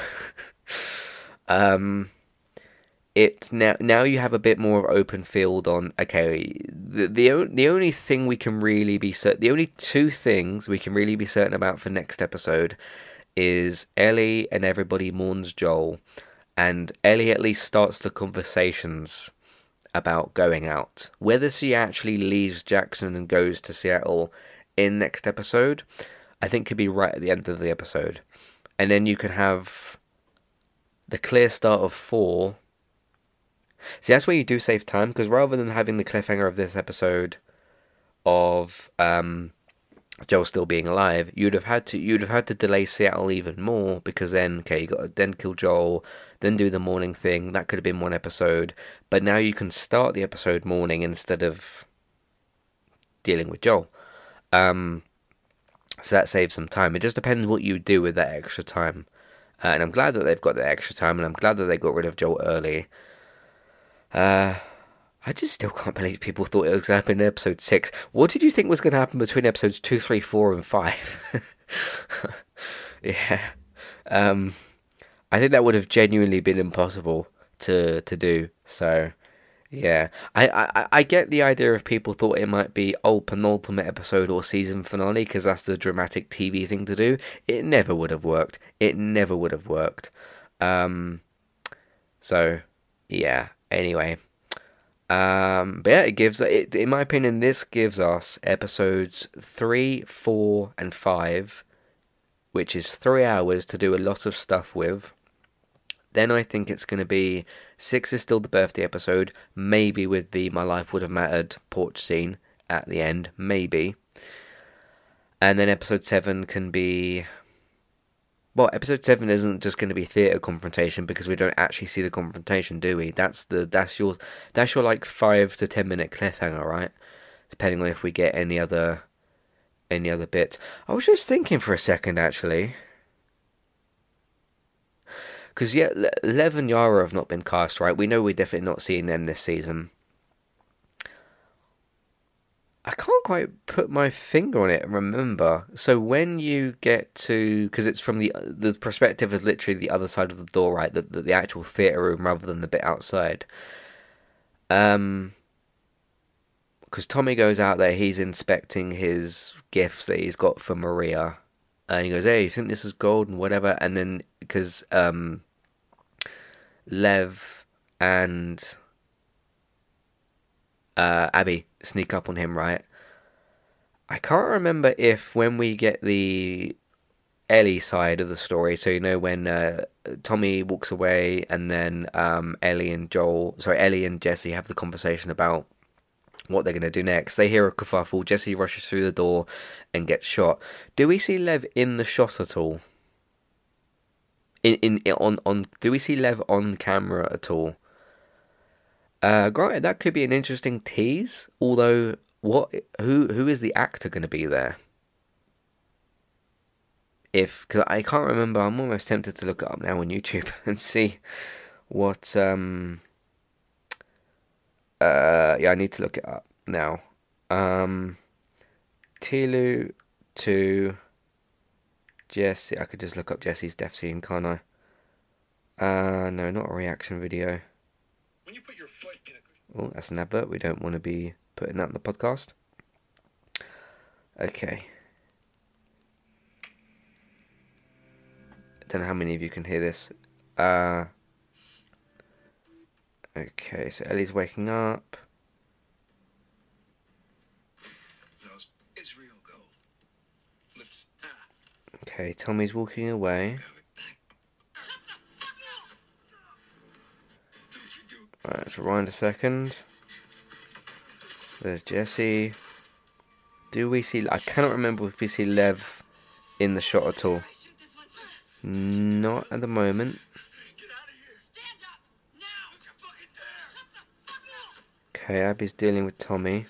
Speaker 7: um. It's now now you have a bit more of open field on, okay, the the the only thing we can really be certain, the only two things we can really be certain about for next episode is Ellie and everybody mourns Joel, and Ellie at least starts the conversations about going out. Whether she actually leaves Jackson and goes to Seattle in next episode, I think could be right at the end of the episode, and then you could have the clear start of four. See, that's where you do save time, because rather than having the cliffhanger of this episode of um, Joel still being alive, you'd have had to you'd have had to delay Seattle even more, because then okay, you got to then kill Joel, then do the morning thing. That could have been one episode, but now you can start the episode morning instead of dealing with Joel. Um, so that saves some time. It just depends what you do with that extra time. Uh, and I'm glad that they've got the extra time, and I'm glad that they got rid of Joel early. Uh, I just still can't believe people thought it was going to happen in episode six. What did you think was going to happen between episodes two, three, four, and five? yeah. Um, I think that would have genuinely been impossible to to do. So, yeah. I, I, I get the idea if people thought it might be, oh, penultimate episode or season finale, because that's the dramatic T V thing to do. It never would have worked. It never would have worked. Um, so, yeah. Anyway. Um, but yeah, it gives, it, in my opinion, this gives us episodes three, four, and five, which is three hours to do a lot of stuff with. Then I think it's going to be, six is still the birthday episode, maybe with the My Life Would Have Mattered porch scene at the end, maybe. And then episode seven can be, well, episode seven isn't just going to be theatre confrontation, because we don't actually see the confrontation, do we? That's the that's your that's your like five to ten minute cliffhanger, right? Depending on if we get any other any other bits. I was just thinking for a second, actually, because yeah, Lev and Yara have not been cast, right? We know we're definitely not seeing them this season. I can't quite put my finger on it and remember. So when you get to, because it's from the the perspective is literally the other side of the door, right? The the, the actual theatre room rather than the bit outside. Um, because Tommy goes out there, he's inspecting his gifts that he's got for Maria, and he goes, "Hey, you think this is gold and whatever?" And then because um, Lev and Uh, Abby sneak up on him, right? I can't remember if when we get the Ellie side of the story, so you know when uh, Tommy walks away and then um, Ellie and Joel, sorry, Ellie and Jesse have the conversation about what they're going to do next. They hear a kerfuffle, Jesse rushes through the door and gets shot. Do we see Lev in the shot at all? In, in, on, on, do we see Lev on camera at all? Uh, granted, that could be an interesting tease. Although, what? Who? Who is the actor going to be there? If, cause I can't remember. I'm almost tempted to look it up now on YouTube and see what. Um. Uh, yeah, I need to look it up now. Um. Tilu to Jesse. I could just look up Jesse's death scene, can't I? Uh, no, not a reaction video.
Speaker 6: When you put your foot in a...
Speaker 7: Oh, that's an advert. We don't want to be putting that in the podcast. Okay. I don't know how many of you can hear this. Uh, okay, so Ellie's waking up.
Speaker 6: Israel go. Let's... Ah.
Speaker 7: Okay, Tommy's walking away. Right, let's rewind a second. There's Jesse. Do we see... I cannot remember if we see Lev in the shot at all. Not at the moment. Okay, Abby's dealing with Tommy.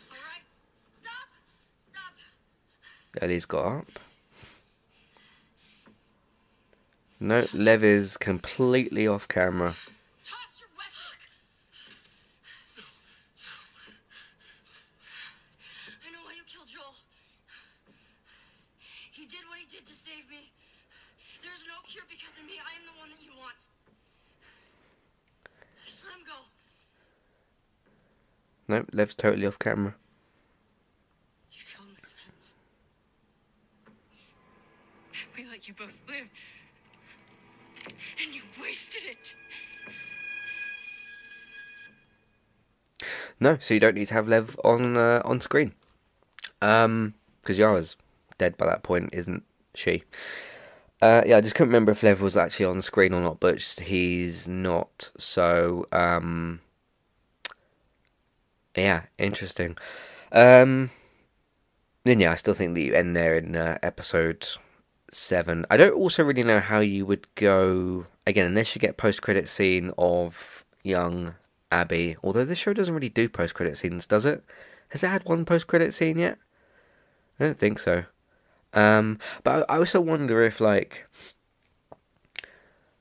Speaker 7: Ellie's got up. No, Lev is completely off camera. Nope, Lev's totally off camera.
Speaker 8: You killed my friends. We let you both live. And you wasted it.
Speaker 7: No, so you don't need to have Lev on uh, on screen. Um, because Yara's dead by that point, isn't she? Uh, yeah, I just couldn't remember if Lev was actually on screen or not, but he's not. So, um... yeah, interesting. Um, then yeah, I still think that you end there in uh, episode seven. I don't also really know how you would go, again, unless you get post-credit scene of young Abby. Although this show doesn't really do post-credit scenes, does it? Has it had one post-credit scene yet? I don't think so. Um, but I also wonder if, like,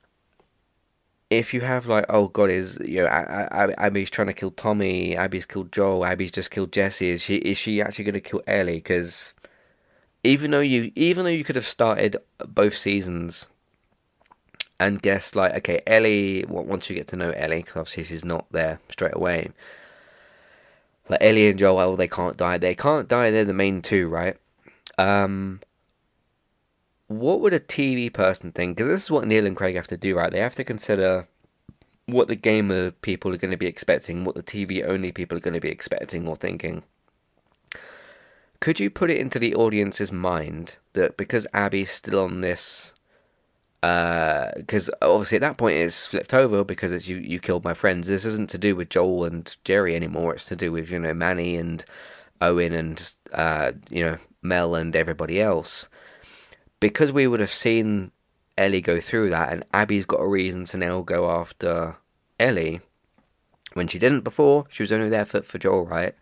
Speaker 7: if you have like, oh god, is you know, A- A- Abby's trying to kill Tommy, Abby's killed Joel, Abby's just killed Jesse. Is she is she actually going to kill Ellie? Because even though you even though you could have started both seasons and guessed like, okay, Ellie. Once you get to know Ellie, because obviously she's not there straight away. Like Ellie and Joel, well, they can't die. They can't die. They're the main two, right? Um, what would a T V person think? Because this is what Neil and Craig have to do, right? They have to consider what the gamer people are going to be expecting, what the T V only people are going to be expecting or thinking. Could you put it into the audience's mind that because Abby's still on this, because uh, obviously at that point it's flipped over because it's you, you killed my friends. This isn't to do with Joel and Jerry anymore. It's to do with, you know, Manny and Owen and, uh, you know, Mel and everybody else. Because we would have seen Ellie go through that, and Abby's got a reason to now go after Ellie when she didn't before. She was only there for, for Joel, right?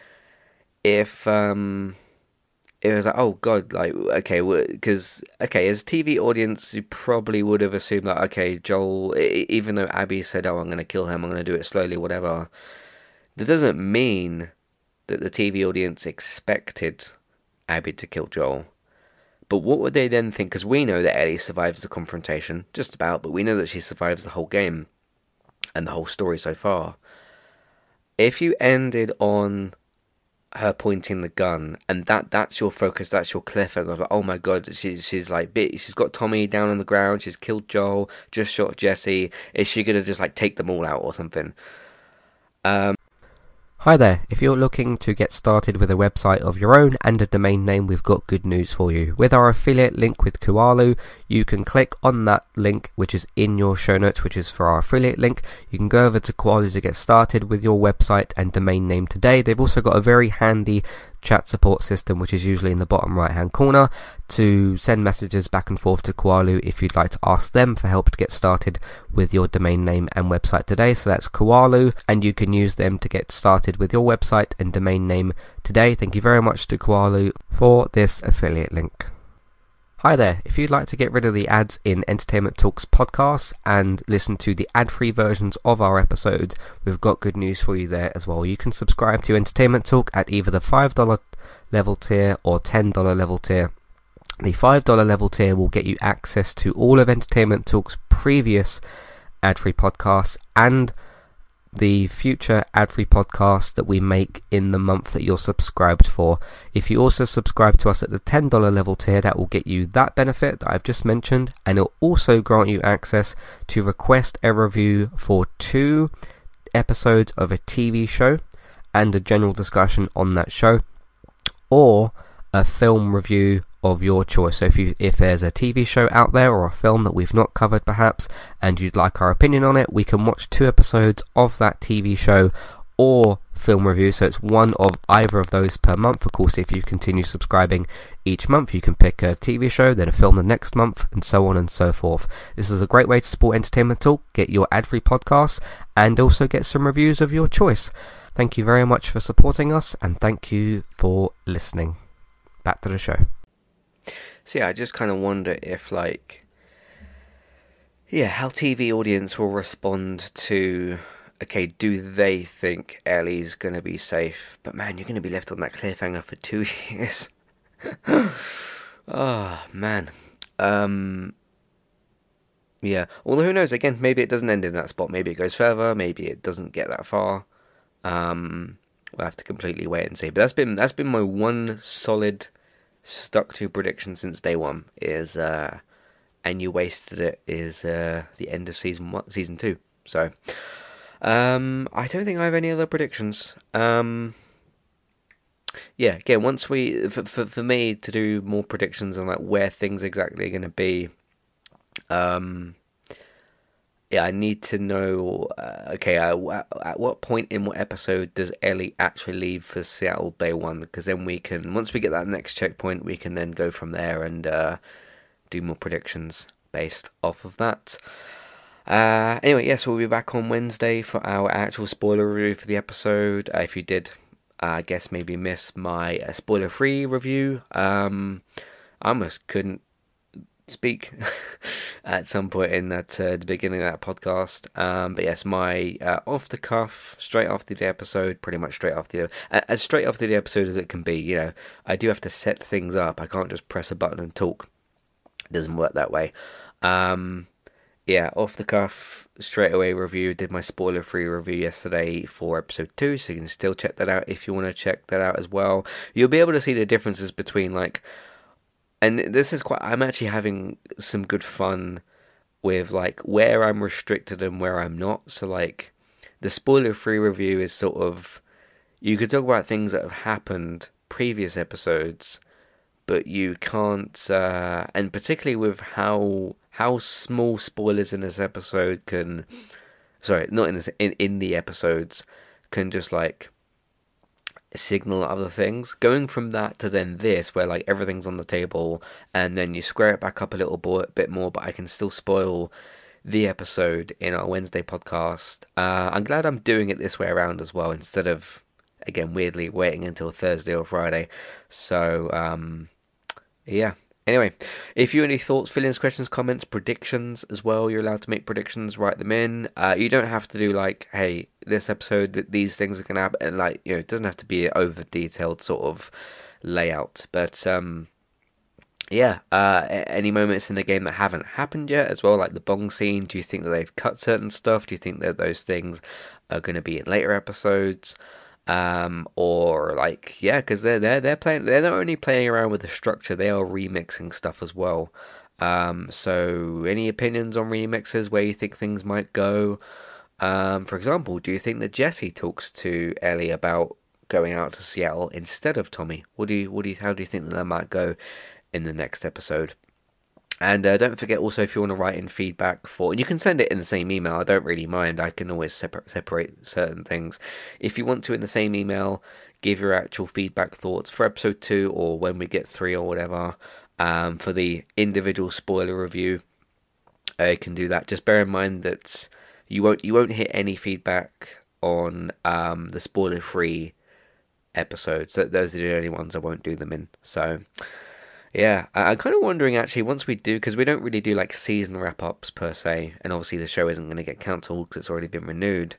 Speaker 7: If um, it was like, oh god, like, okay, because okay, as a T V audience, you probably would have assumed that, okay, Joel, even though Abby said, oh, I'm going to kill him, I'm going to do it slowly, whatever. That doesn't mean that the T V audience expected Abby to kill Joel. But what would they then think? Because we know that Ellie survives the confrontation, just about, but we know that she survives the whole game and the whole story so far. If you ended on her pointing the gun, and that that's your focus, that's your cliffhanger, like, oh my god, she's she's like bit, she's got Tommy down on the ground, she's killed Joel, just shot Jesse. Is she gonna just like take them all out or something? Um.
Speaker 9: Hi there, if you're looking to get started with a website of your own and a domain name, we've got good news for you. With our affiliate link with Kualu, you can click on that link which is in your show notes, which is for our affiliate link. You can go over to Kualu to get started with your website and domain name today. They've also got a very handy chat support system, which is usually in the bottom right hand corner, to send messages back and forth to Kualu if you'd like to ask them for help to get started with your domain name and website today. So that's Kualu, and you can use them to get started with your website and domain name today. Thank you very much to Kualu for this affiliate link. Hi there, if you'd like to get rid of the ads in Entertainment Talks podcasts and listen to the ad-free versions of our episodes, we've got good news for you there as well. You can subscribe to Entertainment Talk at either the five dollars level tier or ten dollars level tier. The five dollars level tier will get you access to all of Entertainment Talk's previous ad-free podcasts and the future ad-free podcasts that we make in the month that you're subscribed for. If you also subscribe to us at the ten dollars level tier, that will get you that benefit that I've just mentioned, and it'll also grant you access to request a review for two episodes of a T V show and a general discussion on that show, or a film review of your choice. So if you if there's a T V show out there or a film that we've not covered perhaps and you'd like our opinion on it, we can watch two episodes of that T V show or film review. So it's one of either of those per month. Of course, if you continue subscribing each month, you can pick a T V show, then a film the next month, and so on and so forth. This is a great way to support Entertainment Talk, get your ad-free podcasts, and also get some reviews of your choice. Thank you very much for supporting us, and thank you for listening. Back to the show.
Speaker 7: So yeah, I just kind of wonder if, like, yeah, how T V audience will respond to, okay, do they think Ellie's going to be safe? But man, you're going to be left on that cliffhanger for two years. Oh, man. Um, yeah, although who knows, again, maybe it doesn't end in that spot. Maybe it goes further, maybe it doesn't get that far. Um, we'll have to completely wait and see. But that's been, that's been my one solid stuck to prediction since day one, is uh and you wasted it, is uh the end of season one season two. So um I don't think I have any other predictions. Um yeah, again, once we for, for, for me to do more predictions on like where things exactly are going to be, um yeah, I need to know, uh, okay, uh, at what point in what episode does Ellie actually leave for Seattle day one? Because then we can, once we get that next checkpoint, we can then go from there and uh, do more predictions based off of that. Uh, anyway, yes, we'll be back on Wednesday for our actual spoiler review for the episode. Uh, if you did, uh, I guess maybe miss my uh, spoiler-free review, um, I almost couldn't speak at some point in that uh, the beginning of that podcast. Um, but yes, my uh, off the cuff, straight after the episode, pretty much straight after the, as straight after the episode as it can be. You know, I do have to set things up. I can't just press a button and talk. It doesn't work that way. Um, yeah, off the cuff, straight away review. Did my spoiler free review yesterday for episode two, so you can still check that out if you want to check that out as well. You'll be able to see the differences between like. And this is quite, I'm actually having some good fun with, like, where I'm restricted and where I'm not. So, like, the spoiler-free review is sort of, you could talk about things that have happened previous episodes, but you can't, uh, and particularly with how, how small spoilers in this episode can, sorry, not in this, in, in the episodes, can just, like, signal other things. Going from that to then this, where like everything's on the table, and then you square it back up a little bit more, but I can still spoil the episode in our Wednesday podcast. Uh, I'm glad I'm doing it this way around as well, instead of, again, weirdly waiting until Thursday or Friday. So, um, yeah. Anyway, if you have any thoughts, feelings, questions, comments, predictions as well, you're allowed to make predictions, write them in. Uh, you don't have to do like, hey, this episode, that these things are going to happen. And like, you know, it doesn't have to be an over detailed sort of layout. But, um, yeah, uh, any moments in the game that haven't happened yet as well, like the bong scene. Do you think that they've cut certain stuff? Do you think that those things are going to be in later episodes? Um, or like, yeah, because they're they're they're playing. They're not only playing around with the structure; they are remixing stuff as well. Um, so, any opinions on remixes? Where you think things might go? Um, for example, do you think that Jesse talks to Ellie about going out to Seattle instead of Tommy? What do you what do you how do you think that that might go in the next episode? And uh, don't forget also, if you want to write in feedback for, and you can send it in the same email, I don't really mind, I can always separate, separate certain things. If you want to, in the same email, give your actual feedback thoughts for episode two, or when we get three or whatever, um, for the individual spoiler review, uh, you can do that. Just bear in mind that you won't, you won't hit any feedback on um, the spoiler-free episodes. Those are the only ones I won't do them in, so... Yeah, I'm kind of wondering actually, once we do, because we don't really do like season wrap-ups per se, and obviously the show isn't going to get cancelled because it's already been renewed.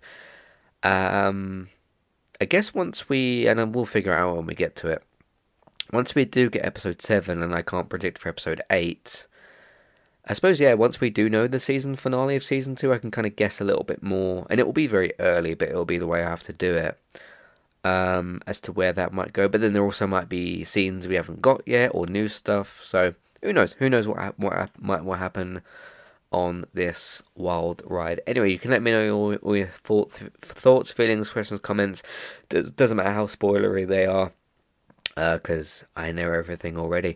Speaker 7: Um, I guess once we, and then we'll figure out when we get to it, once we do get episode seven, and I can't predict for episode eight, I suppose, yeah, once we do know the season finale of season two, I can kind of guess a little bit more, and it will be very early, but it will be the way I have to do it. Um, as to where that might go, but then there also might be scenes we haven't got yet or new stuff. So who knows? Who knows what what might what happen on this wild ride? Anyway, you can let me know all, all your thoughts, thoughts, feelings, questions, comments. D- doesn't matter how spoilery they are, because uh, I know everything already.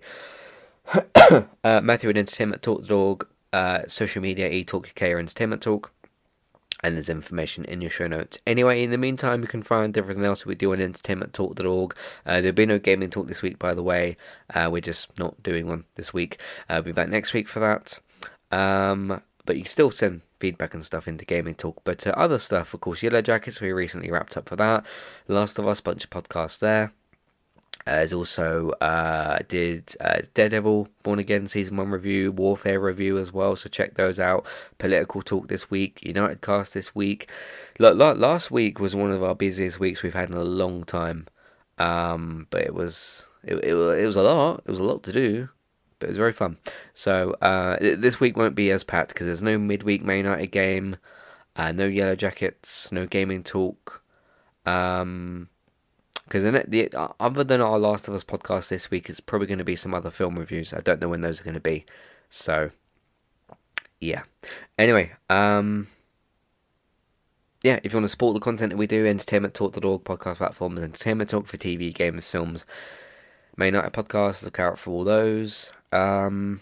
Speaker 7: uh, Matthew at Entertainment Talk the Dog, uh, social media eTalk U K or Entertainment Talk. And there's information in your show notes. Anyway, in the meantime, you can find everything else we do on entertainment talk dot org. Uh, there'll be no gaming talk this week, by the way. Uh, we're just not doing one this week. Uh, we'll be back next week for that. Um, but you can still send feedback and stuff into gaming talk. But uh, other stuff, of course, Yellow Jackets, we recently wrapped up for that. Last of Us, bunch of podcasts there. Uh, there's also uh, did uh, Daredevil Born Again Season one review, Warfare review as well, so check those out. Political Talk this week, United Cast this week. L- l- last week was one of our busiest weeks we've had in a long time, um, but it was it, it, it was a lot, it was a lot to do, but it was very fun. So uh, this week won't be as packed because there's no midweek Man United game, uh, no Yellow Jackets, no Gaming Talk, um... Because the, the other than our Last of Us podcast this week, it's probably going to be some other film reviews. I don't know when those are going to be. So, yeah. Anyway, um, yeah, if you want to support the content that we do, entertainment talk dot org, podcast platforms, Entertainment Talk for T V, games, films, Man United podcast, look out for all those. Um,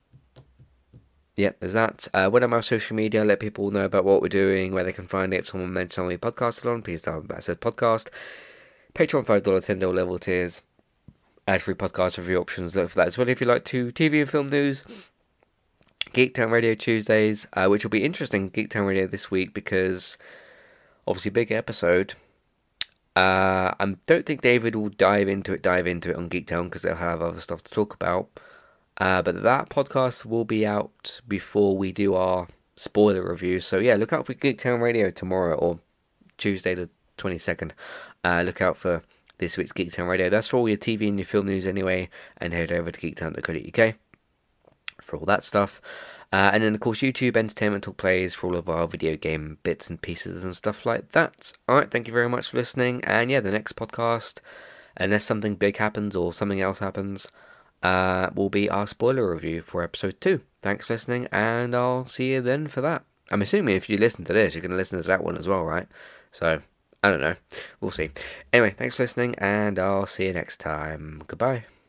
Speaker 7: yeah, there's that. Uh, when I'm on social media, let people know about what we're doing, where they can find it. If someone mentions something we podcasted on, please tell them about said podcast. Patreon five dollars, ten dollars level tiers, ad-free podcast review options, look for that as well if you like to T V and film news. Geektown Radio Tuesdays, uh, which will be interesting, Geektown Radio this week, because obviously big episode. Uh, I don't think David will dive into it, dive into it on Geektown, because they'll have other stuff to talk about. Uh, but that podcast will be out before we do our spoiler review. So yeah, look out for Geektown Radio tomorrow or Tuesday the twenty-second. Uh, look out for this week's Geektown Radio. That's for all your T V and your film news anyway. And head over to geektown dot co dot uk for all that stuff. Uh, and then, of course, YouTube Entertainment Talk plays for all of our video game bits and pieces and stuff like that. Alright, thank you very much for listening. And yeah, the next podcast, unless something big happens or something else happens, uh, will be our spoiler review for episode two. Thanks for listening, and I'll see you then for that. I'm assuming if you listen to this, you're going to listen to that one as well, right? So, I don't know. We'll see. Anyway, thanks for listening, and I'll see you next time. Goodbye.